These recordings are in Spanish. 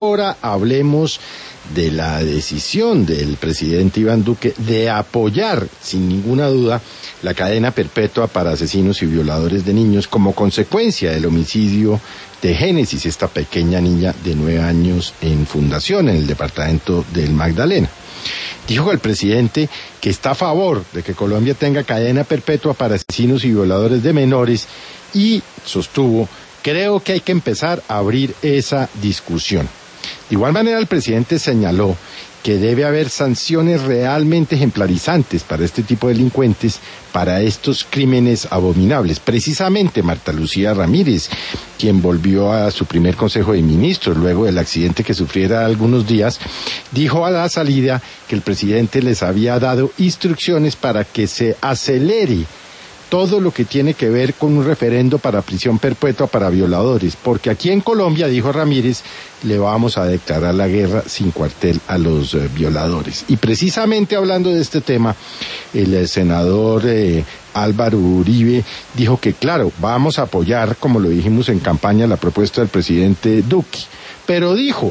Ahora hablemos de la decisión del presidente Iván Duque de apoyar, sin ninguna duda, la cadena perpetua para asesinos y violadores de niños como consecuencia del homicidio de Génesis, esta pequeña niña de 9 años en Fundación, en el departamento del Magdalena. Dijo el presidente que está a favor de que Colombia tenga cadena perpetua para asesinos y violadores de menores y sostuvo: creo que hay que empezar a abrir esa discusión. De igual manera, el presidente señaló que debe haber sanciones realmente ejemplarizantes para este tipo de delincuentes, para estos crímenes abominables. Precisamente Marta Lucía Ramírez, quien volvió a su primer Consejo de Ministros luego del accidente que sufriera algunos días, dijo a la salida que el presidente les había dado instrucciones para que se acelere todo lo que tiene que ver con un referendo para prisión perpetua para violadores, porque aquí en Colombia, dijo Ramírez, le vamos a declarar la guerra sin cuartel a los violadores. Y precisamente hablando de este tema, el senador Álvaro Uribe dijo que claro, vamos a apoyar, como lo dijimos en campaña, la propuesta del presidente Duque, pero dijo: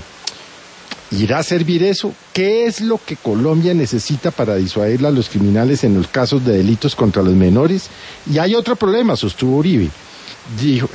¿irá a servir eso? ¿Qué es lo que Colombia necesita para disuadir a los criminales en los casos de delitos contra los menores? Y hay otro problema, sostuvo Uribe, dijo,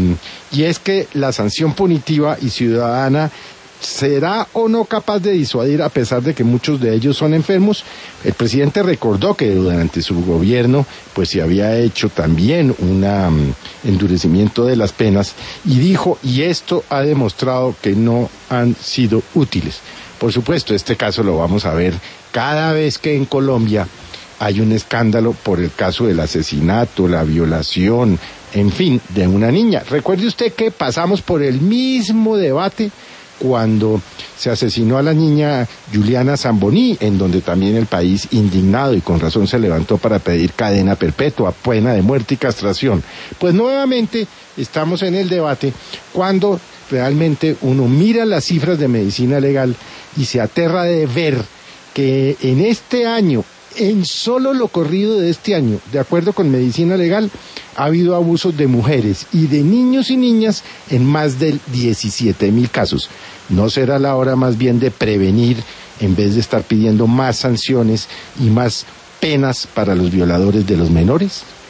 y es que la sanción punitiva y ciudadana ¿será o no capaz de disuadir a pesar de que muchos de ellos son enfermos? El presidente recordó que durante su gobierno pues se había hecho también un endurecimiento de las penas y dijo: y esto ha demostrado que no han sido útiles. Por supuesto, este caso lo vamos a ver cada vez que en Colombia hay un escándalo por el caso del asesinato, la violación, en fin, de una niña. Recuerde usted que pasamos por el mismo debate cuando se asesinó a la niña Juliana Zamboní, en donde también el país, indignado y con razón, se levantó para pedir cadena perpetua, pena de muerte y castración. Pues nuevamente estamos en el debate cuando realmente uno mira las cifras de medicina legal y se aterra de ver que en este año, en solo lo corrido de este año, de acuerdo con medicina legal, ha habido abusos de mujeres y de niños y niñas en más de 17,000 casos. ¿No será la hora más bien de prevenir en vez de estar pidiendo más sanciones y más penas para los violadores de los menores?